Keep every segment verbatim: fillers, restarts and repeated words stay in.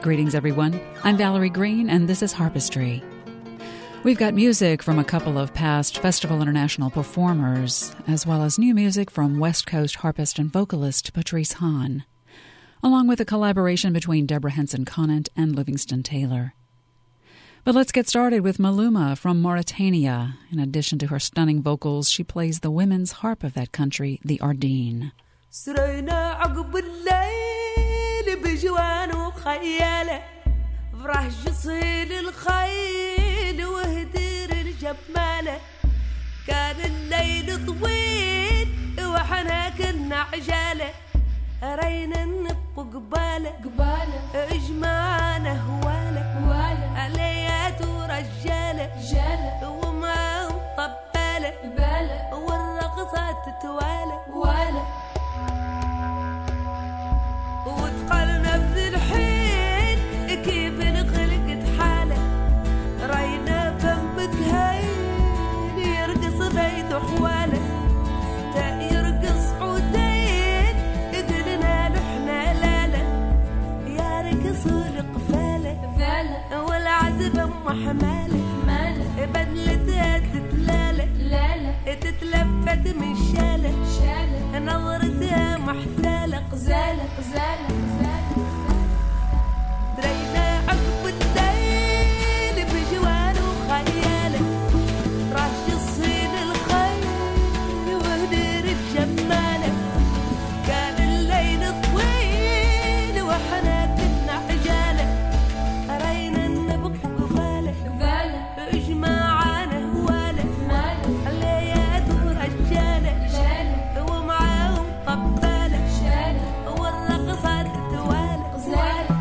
Greetings, everyone. I'm Valerie Green, and this is Harpistry. We've got music from a couple of past Festival International performers, as well as new music from West Coast harpist and vocalist Patrice Hahn, along with a collaboration between Deborah Henson-Conant and Livingston Taylor. But let's get started with Maluma from Mauritania. In addition to her stunning vocals, she plays the women's harp of that country, the Ardeen. بجوان وخيالة فرح جصيل الخيل وهدير الجمالة كان الليل طويل وحنا كنا عجالة رينا نبقوا قبالة قبالة اجمعنا هوالة هوالة عليات ورجالة جالة ومعهم طبالة بالة والرقصات تتوالى والة وتقلنا بالحين كيف نخلقت حالة راينا فمك هين يرقص بيت حواله تا يرقص عودين قلنا لحنا لالا يا رقصوا القفالة فالة والعزبة ام حمالة حمالة بدلتها تتلالة لالة تتلفت من شالة شالة نظرتها محتالة غزالة غزالة غزالة درينا عقب الليل بجوان وخيالة راح يصيل الخيل وهدير الجمالة كان الليل طويل وحنا كنا عجالة رينا نبق قبالة قبالة اجمعنا هوالة مالة عليات ورجالة جالة ومعاهم طبالة شالة والرقصات تتوالى غزالة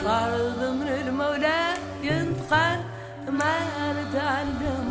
فرض من المولى ينتقل ما نتعلم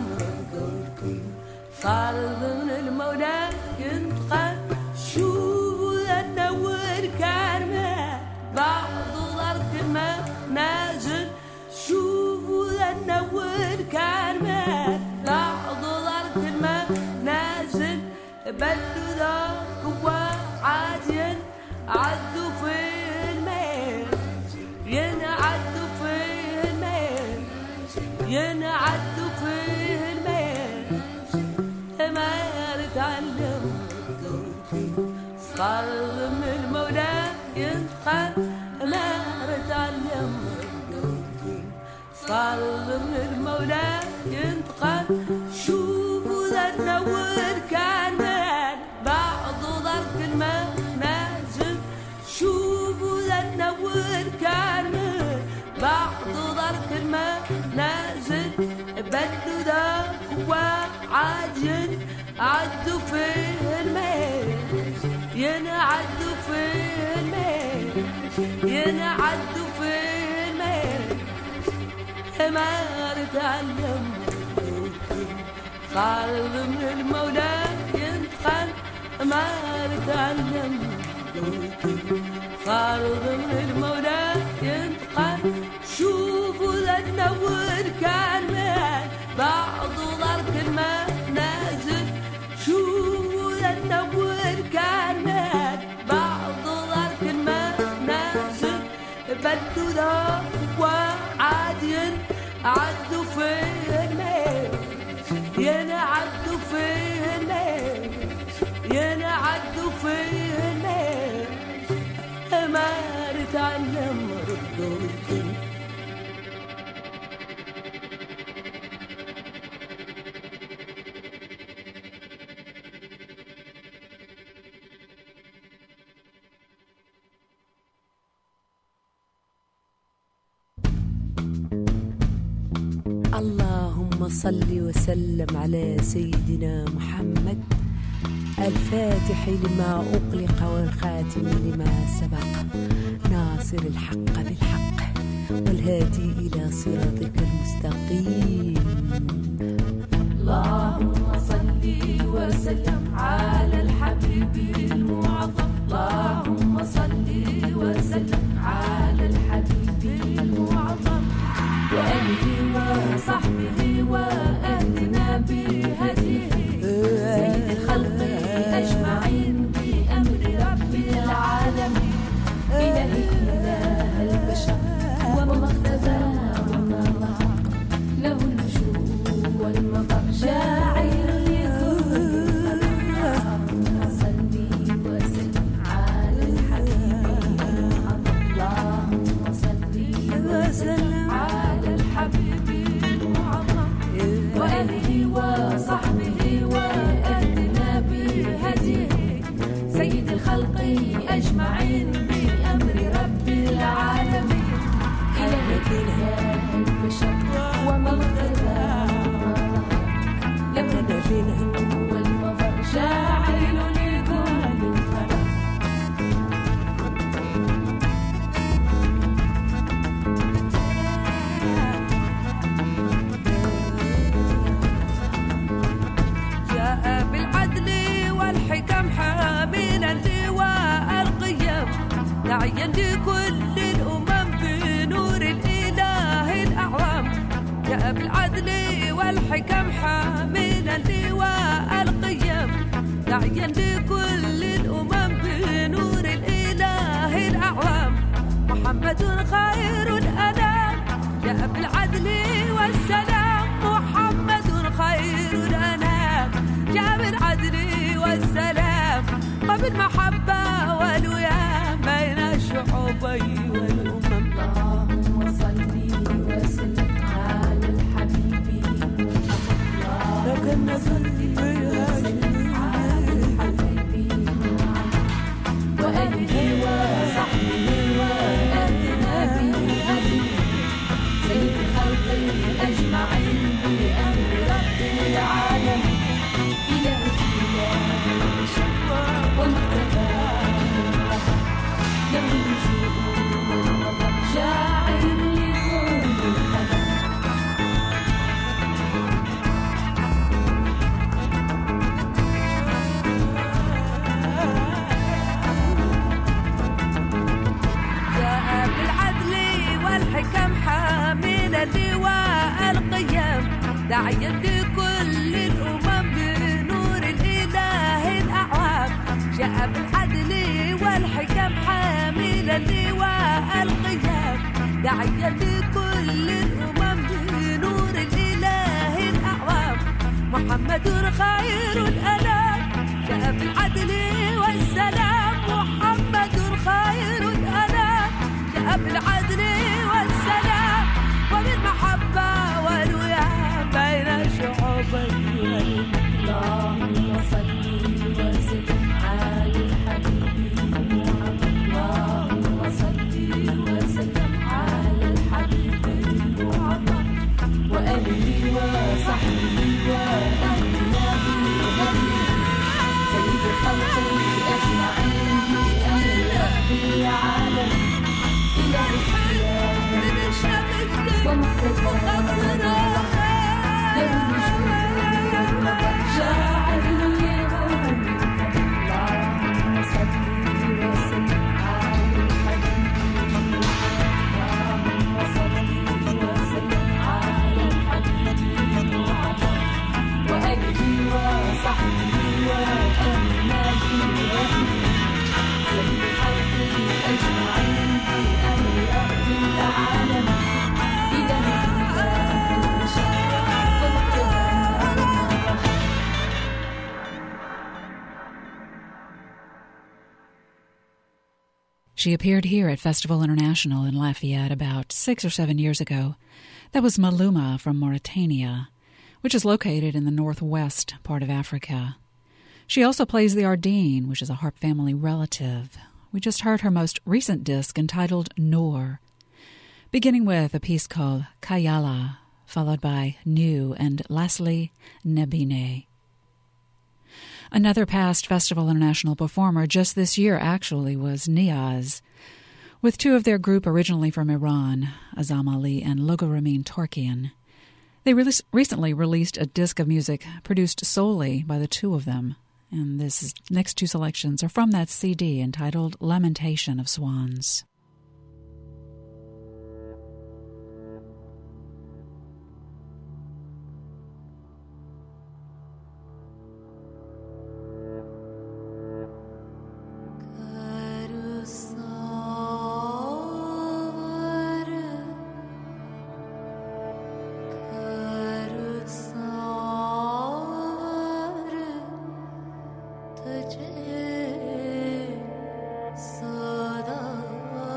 فرض من المولى ينتقل شوفوا النور كرمه بعض الأرض ما نازل شوفوا النور كرمه بعض الأرض ما نازل بدو ذاك وعادين عدوا في الميل ينعدوا في الميل ينعدوا في الميل ما نتعلم فرض من المولى ينتقل ما نتعلم فرض من المولى ينتقل شوفوا ذا النور كان بعض ضرب الماء نازل شوفوا ذا النور كان بعض ضرب الماء نازل بدو ذا وعاجل عدوا في الماء ينعدوا في الماء ينعدوا في الماء ما نتعلم فرض من المولى ينتقل ما نتعلم فرض من المولى ينتقل شوفوا ذا النور كان بعض ضرب الماء نازل شوفوا ذا النور كان بعض ضرب الماء نازل بدو ذا وعادين عدوا في الميل ينعدوا في الميل ينعدوا في الميل ما نتعلم ردودكم اللهم صل وسلم على سيدنا محمد الفاتح لما أغلق والخاتم لما سبق ناصر الحق بالحق والهادي إلى صراطك المستقيم اللهم صل وسلم على الحبيب المعظم اللهم صل وسلم على الحبيب المعظم وآله وصحبه وأهدنا بهديه سيد الخلق أجمعين بأمر رب العالمين إله إله البشر وما اختفى وما ظهر له النشوء والمطر شاعر لكل اللهم صل وسلم على الحبيب اللهم صل وسلم على الحبيب المعظم وآله وصحبه وأهدنا بهديه سيد الخلق أجمعين بأمر رب العالمين إله إله البشر وما اغتدى له النشوء والمظهر شاعر لكل الخلق والحكم حاملا لواء القيم داعيا لكل الأمم بنور الإله الأعظم جاء بالعدل والحكم حاملا لواء القيم داعيا لكل الأمم بنور الإله الأعظم محمد خير الأنام جاء بالعدل والسلام محمد خير الأنام جاء بالعدل والسلام وبالمحبة والويام بين الشعوبين والأمم اللهم صل وسلم على الحبيب لك النصر على الحبيب وآله وصحبه وأهدنا بهديه سيد الخلق أجمعين بأمر رب العالمين إله ومختفى له النشوء داعيا لكل الأمم بنور الإله الأعوام جاء بالعدل والحكم حاملا لواء القيام داعيا لكل الأمم بنور الإله الأعوام محمد خير الأنام جاء بالعدل والسلام محمد خير الأنام جاء بالعدل والسلام وبالمحبة والوئام بين الشعوب اللهم صل وسلم على الحبيب محمد اللهم صل وسلم على الحبيب محمد وآله وصحبه وأهلنا بهديه سيد الخلق أجمعين بأمر رب العالم إله الخيام ومقتدى شاعر اليوم اللهم صل وسلم على الحبيب اللهم صل وسلم على الحبيب محمد وآله وصحبه وأهلنا بهديه سيد الخلق أجمعين بأمر رب العالم She appeared here at Festival International in Lafayette about six or seven years ago. That was Maluma from Mauritania, which is located in the northwest part of Africa. She also plays the Ardeen, which is a harp family relative. We just heard her most recent disc entitled Noor, beginning with a piece called Kayala, followed by New, and lastly, Nebine. Another past Festival International performer just this year actually was Niaz, with two of their group originally from Iran, Azam Ali and Logo Ramin Torkian. They re- recently released a disc of music produced solely by the two of them, and this next two selections are from that C D entitled Lamentation of Swans. Sada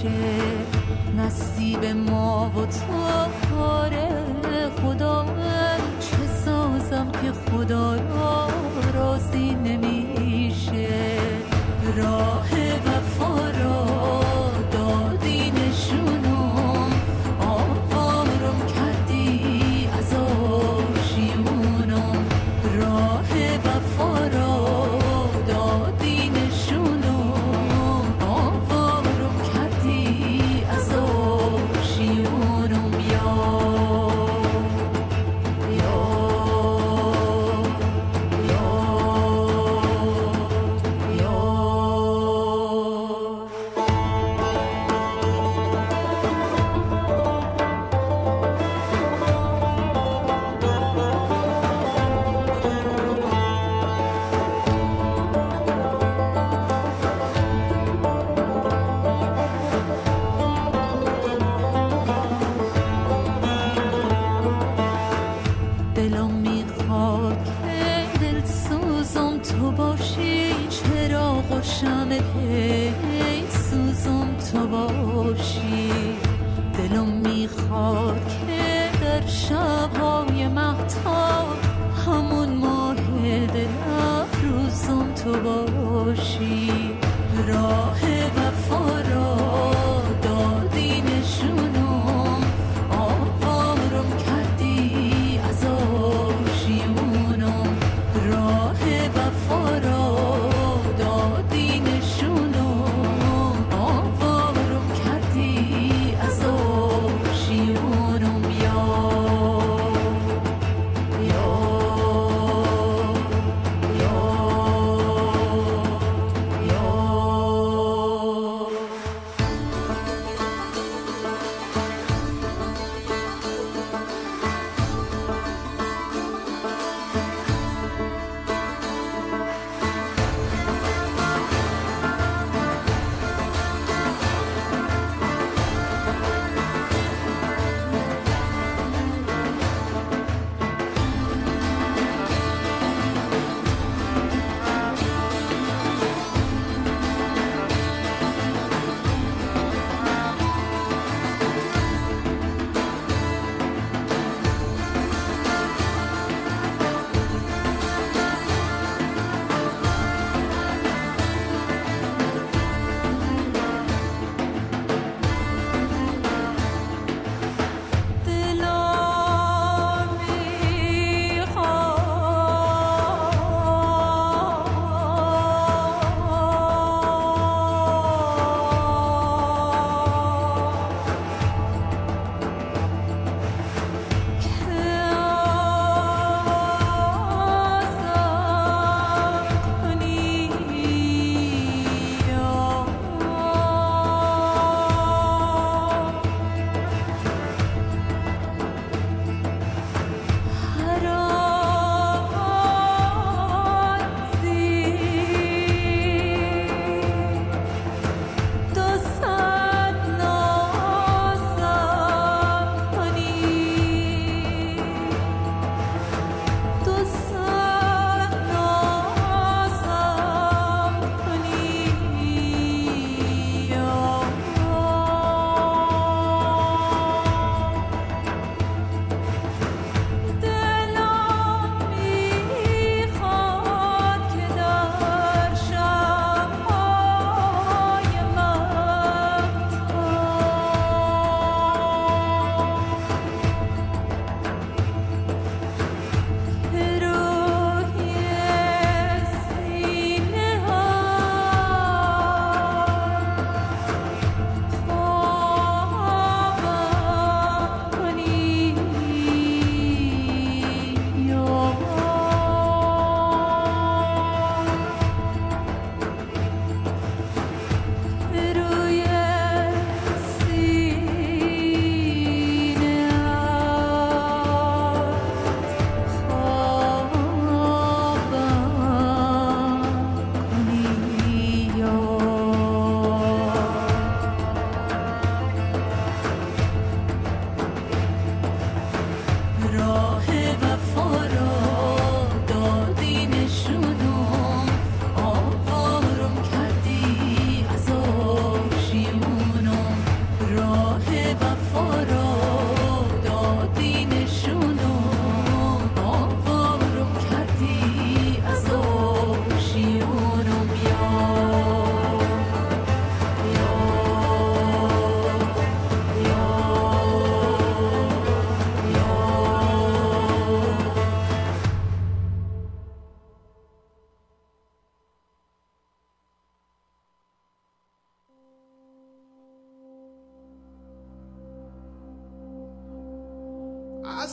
میشه نصیب ما و تو کاره خدا چه سازم که خدا را راضی نمیشه راه وفا را دادی نشونم آوارم کردی از آشیونم راه وفا را دادی نشونم آوارم کردی از آشیونم یا دلم میخواد که دل سوزم تو باشی چراغ و شمع پی سوزم تو باشی دلم میخواد که در شبهای مهتاب همون ماه دل افروزم تو باشی راه وفا را دادی نشونم آوارم کردی از آشیونم راه وفا را دادی نشونم آوارم کردی از آشیونم یا یا یا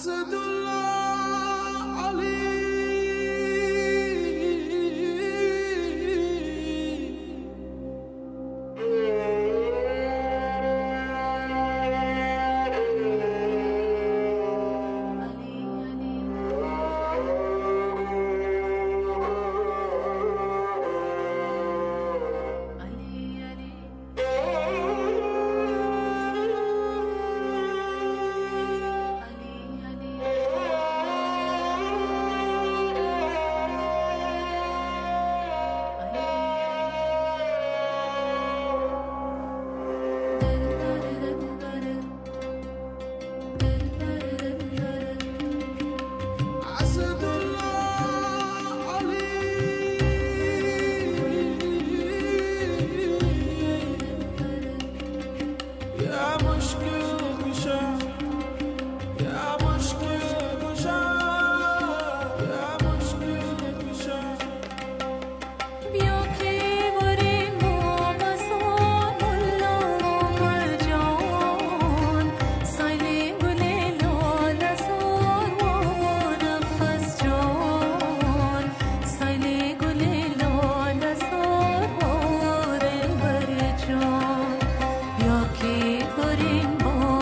Bore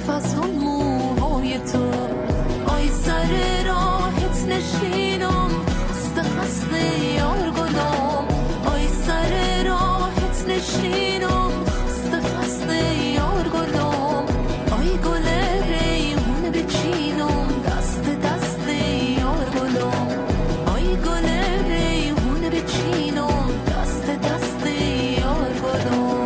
از اون موهای تو آی سر راهت نشینم خسته خسته یار گلم آی سر راهت نشینم خسته خسته یار گلم آی گل ریحون بچینم دست دست یار گلم آی گل ریحون بچینم دست دست یار گلم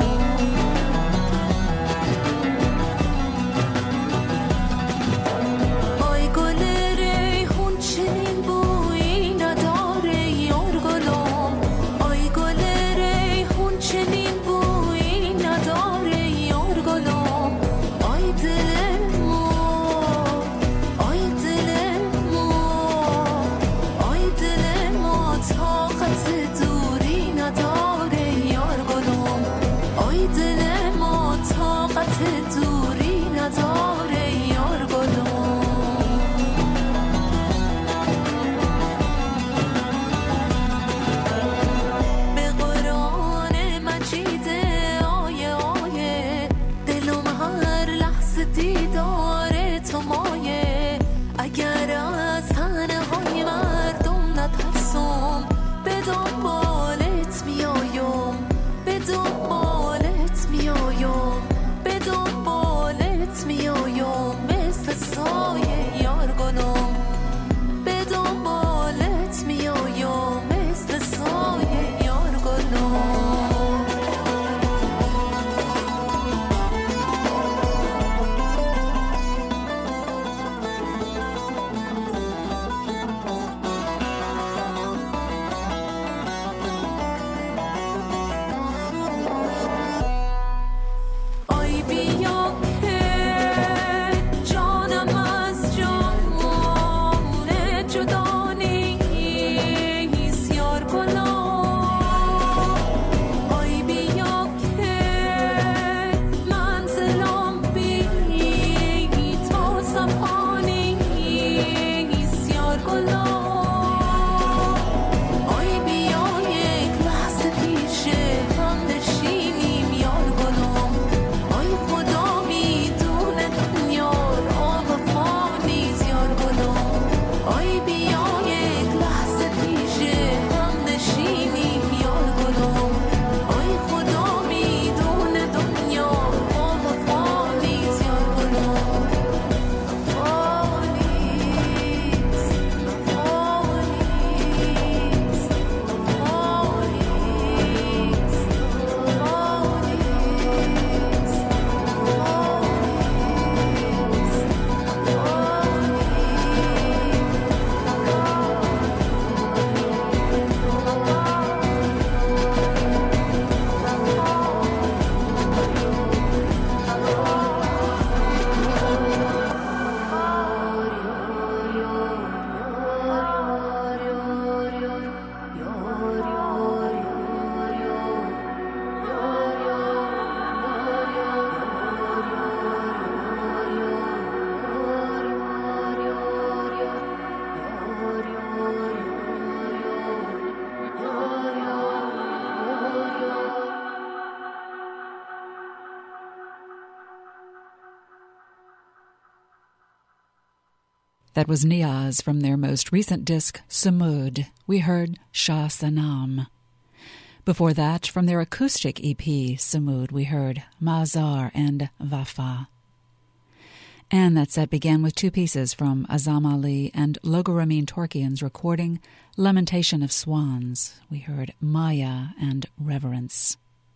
That was Niaz from their most recent disc, Samud. We heard Shah Sanam. Before that, from their acoustic E P, Samud, we heard Mazar and Vafa. And that set began with two pieces from Azam Ali and Logo Ramin Torkian's recording, Lamentation of Swans. We heard Maya and Reverence.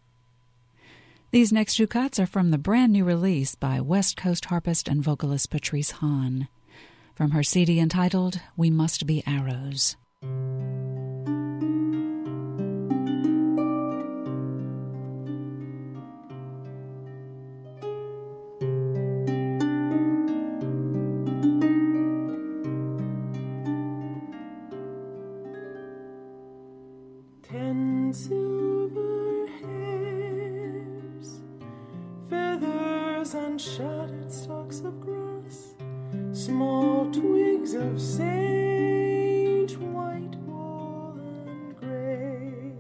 These next two cuts are from the brand new release by West Coast harpist and vocalist Patrice Hahn, from her C D entitled We Must Be Arrows. Ten silver hairs, feathers on shattered stalks of grass, small twigs of sage, white wool and gray,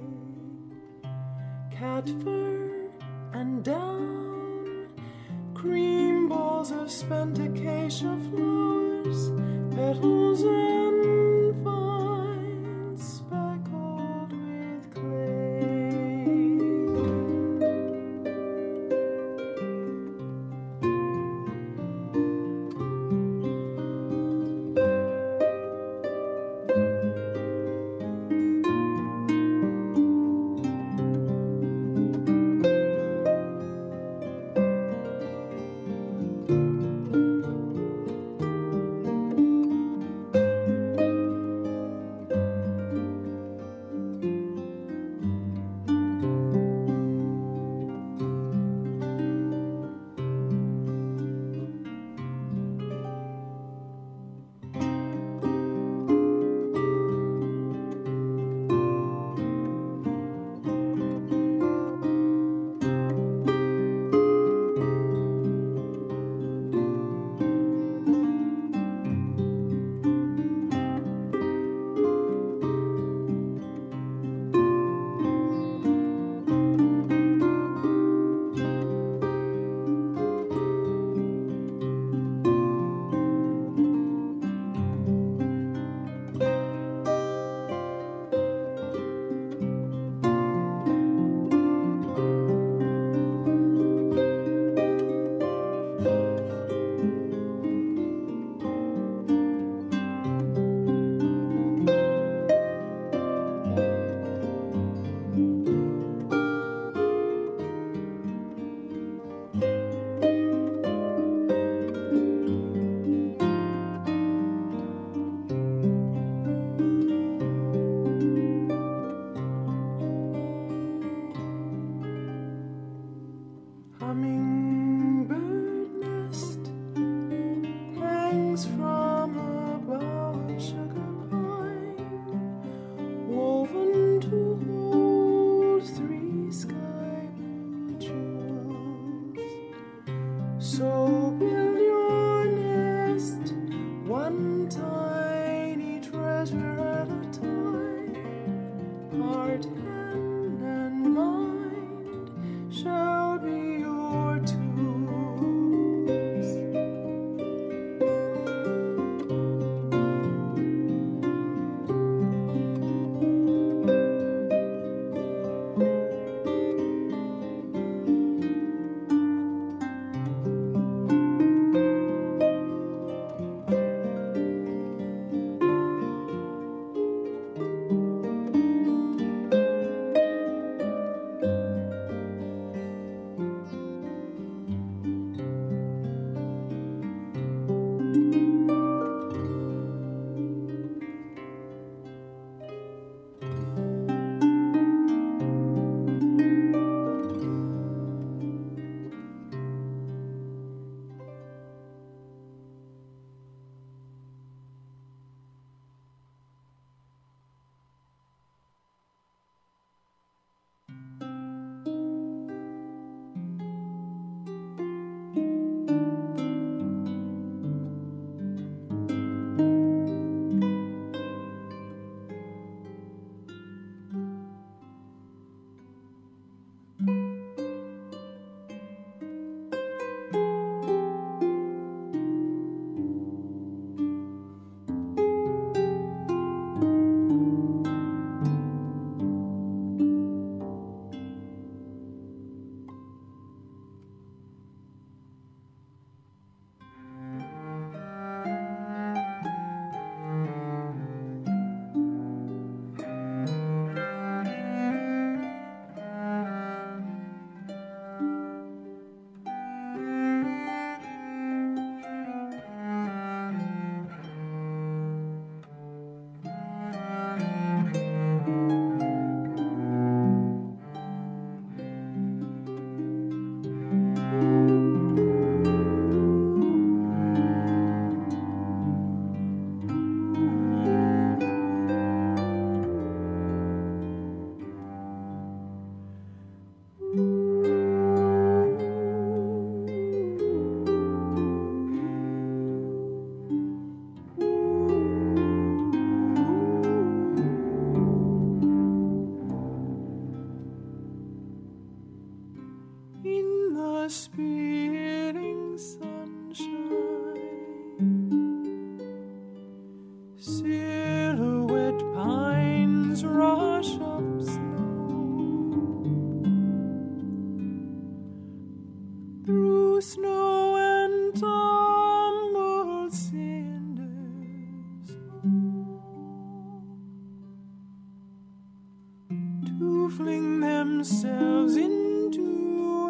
cat fur and down, cream ball spent acacia flowers, petals and vines speckled with clay. to fling themselves into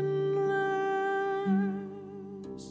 endless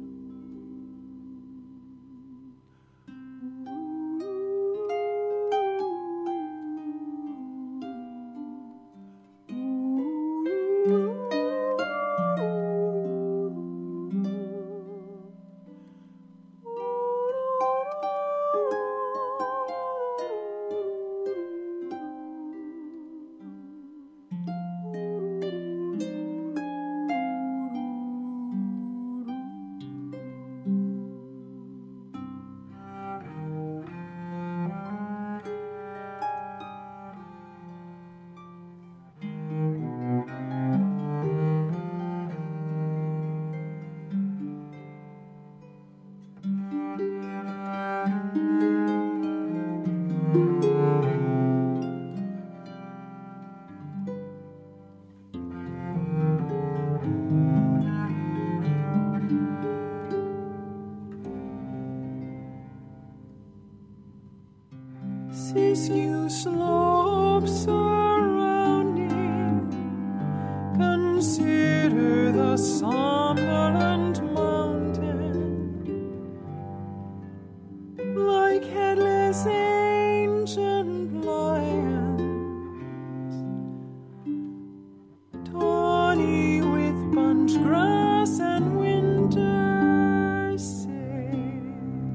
sea-skew slopes surrounding. Consider the somnolent mountain, like headless ancient lions, tawny with bunch grass and winter sage.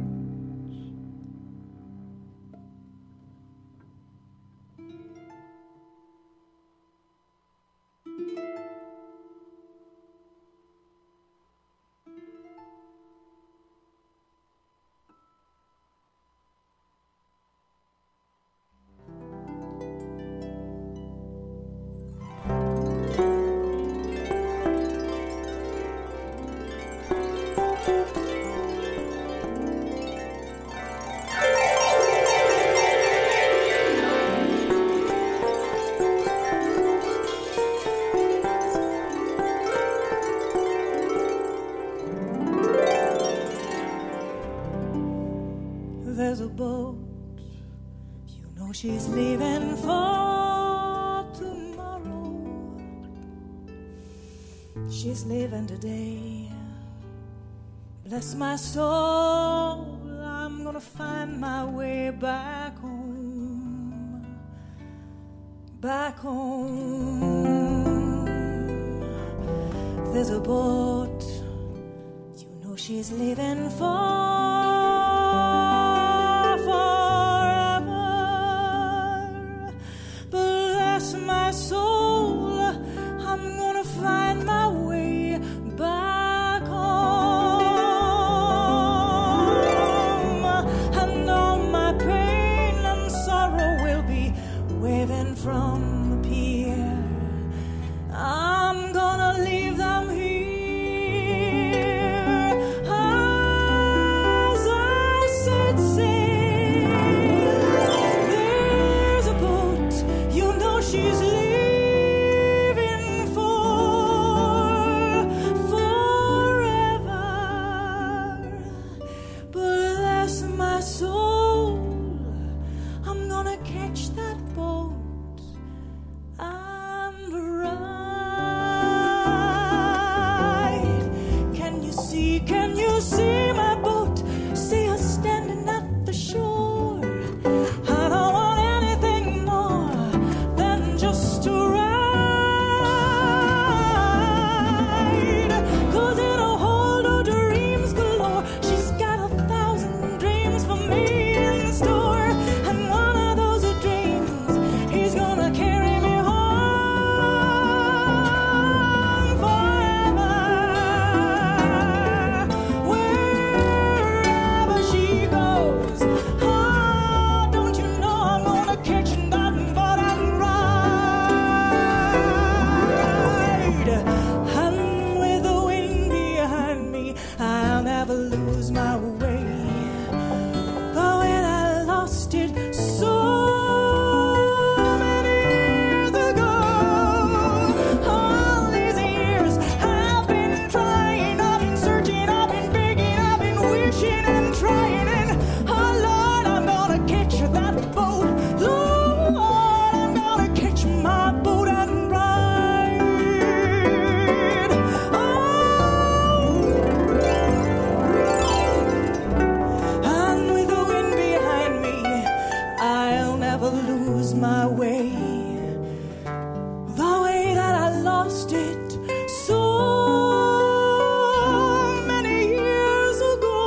There's a boat, you know she's leaving for tomorrow. She's leaving today. Bless my soul, I'm gonna find my way back home, back home. There's a boat, you know she's leaving for my soul, I'm gonna find my way back home, and all my pain and sorrow will be waving from the pier. I'm gonna leave them here as I set sail. There's a boat, you know she's leaving for forever. Bless my soul, I'm gonna catch that boat and ride. Can you see, can you see my boat? See her standing at the shore. I don't want anything more than just to ride, 'cause it'll hold her dreams galore. She's got a thousand dreams for me in store, and one of those dreams my way, the way that I lost it so many years ago.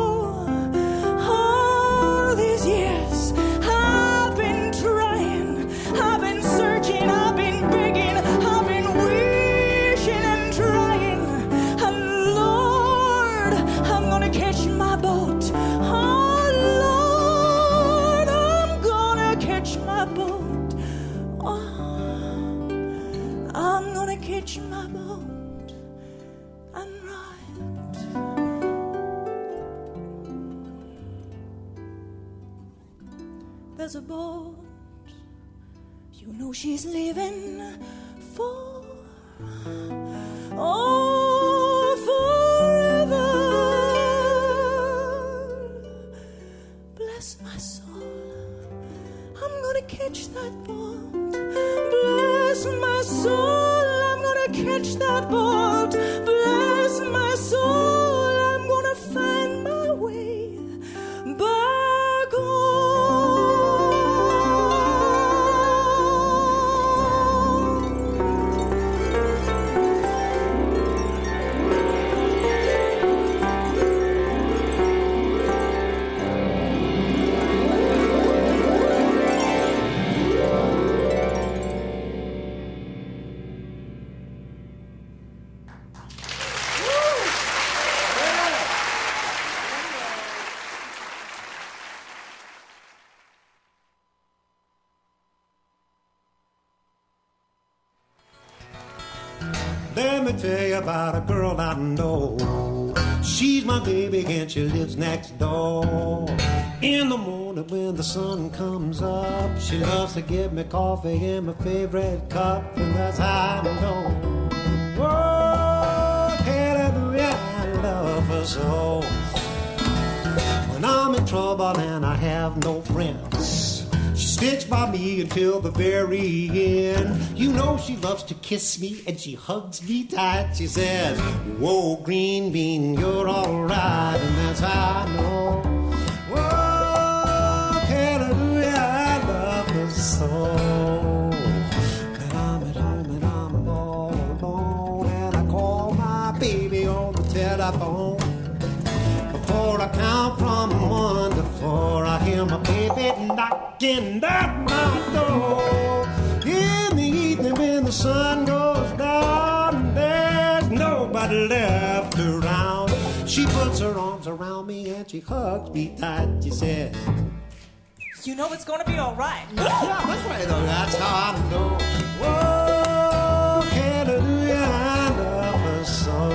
All these years I've been trying, I've been searching, I've been begging, I've been wishing and trying. And Lord, I'm gonna catch my boat. Oh Lord, I'm gonna catch my boat. Oh, I'm gonna catch my boat and ride. There's a boat, you know she's leaving for, oh, forever. Bless my soul, I'm gonna catch that boat. Bless my soul, I'm gonna catch that boat. Bless my soul, I'm gonna find my way back home. Let me tell you about a girl I know. She's my baby and she lives next door. In the morning when the sun comes up, she loves to give me coffee in my favorite cup, and that's how I know. Oh, hallelujah, I love her so. When I'm in trouble and I have no friends, she sticks by me until the very end. You know she loves to kiss me and she hugs me tight. She says, whoa, green bean, you're all right. And that's how I know. Whoa, hallelujah, I love her so. And I'm at home and I'm all alone, and I call my baby on the telephone. Before I count from one to four, I hear my baby knocking at my door. In the evening when the sun goes down, there's nobody left around. She puts her arms around me and she hugs me tight. She says, You know it's gonna be all right. yeah, that's right, though. That's how I know. Whoa, hallelujah, I love her so.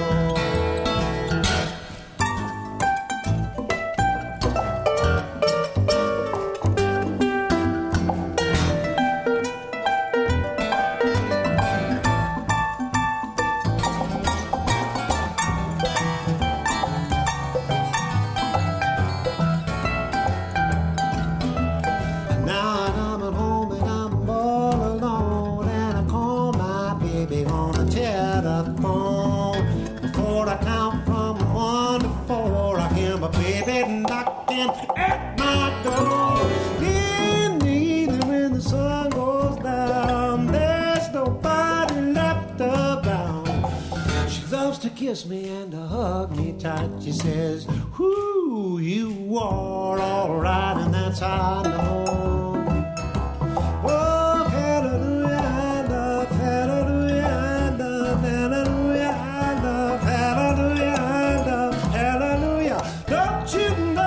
At my door, in the evening when the sun goes down, there's nobody left around. She loves to kiss me and to hug me tight. She says, "Whoo, you are all right," and that's how I know. Oh, hallelujah, I love, hallelujah, I love, hallelujah, I love, hallelujah, I love, hallelujah. Don't you know?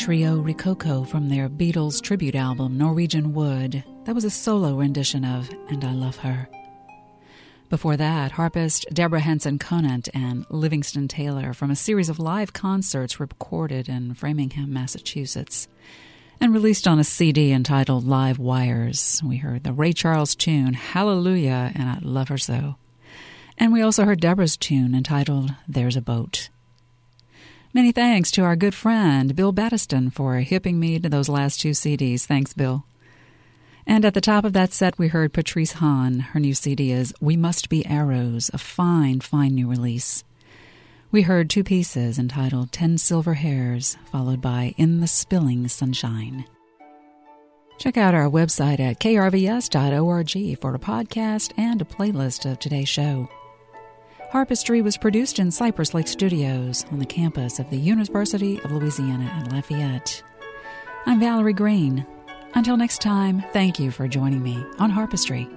trio Rococo from their Beatles tribute album Norwegian Wood. That was a solo rendition of And I Love Her. Before that, harpist Deborah Henson Conant and Livingston Taylor from a series of live concerts recorded in Framingham, Massachusetts, and released on a C D entitled Live Wires. We heard the Ray Charles tune Hallelujah and I Love Her So. And we also heard Deborah's tune entitled There's a Boat. Many thanks to our good friend Bill Battiston for hipping me to those last two C Ds. Thanks, Bill. And at the top of that set, we heard Patrice Hahn. Her new C D is We Must Be Arrows, a fine, fine new release. We heard two pieces entitled Ten Silver Hairs, followed by In the Spilling Sunshine. Check out our website at k r v s dot org for a podcast and a playlist of today's show. Harpistry was produced in Cypress Lake Studios on the campus of the University of Louisiana at Lafayette. I'm Valerie Green. Until next time, thank you for joining me on Harpistry.